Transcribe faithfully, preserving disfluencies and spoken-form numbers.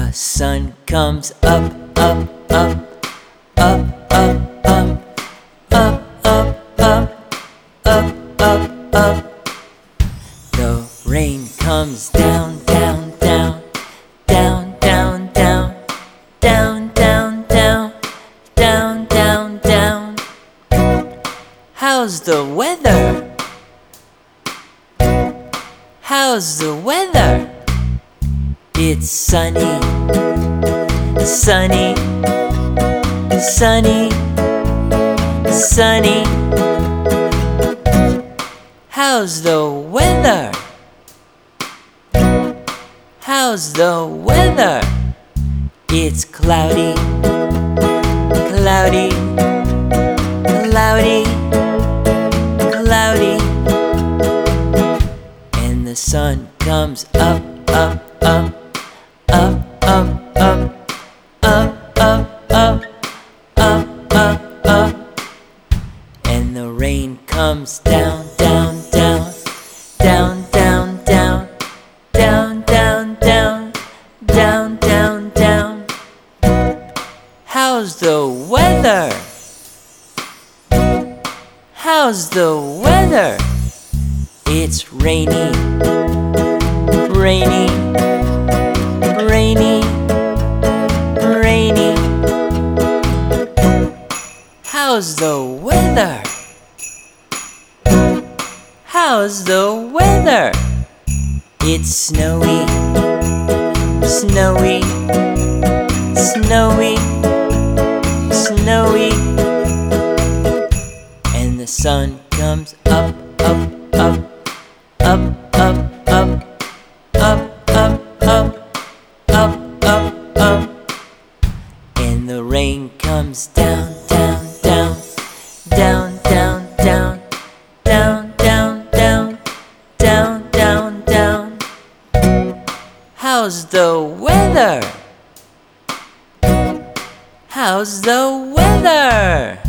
The sun comes up, up, up, up, up, up, up, up, up, up, up, up. The rain comes down, down, down, down, down, down, down, down, down, down, down, down. How's the weather? How's the weather? It's sunny, sunny, sunny, sunny. How's the weather? How's the weather? It's cloudy, cloudy, cloudy, cloudy. And the sun comes up, up, up, up, up, up, up, up, up, up, up, up. And the rain comes down, down, down, down, down, down, down, down, down, down, down, down. How's the weather? How's the weather? It's rainy, rainy, rainy, rainy. How's the weather? How's the weather? It's snowy, snowy, snowy, snowy. And the sun comes up, up, up, up, up, up, up, up, up, up, up, up. And the rain comes down, down, down, down, down, down, down, down, down, down, down, down. How's the weather? How's the weather?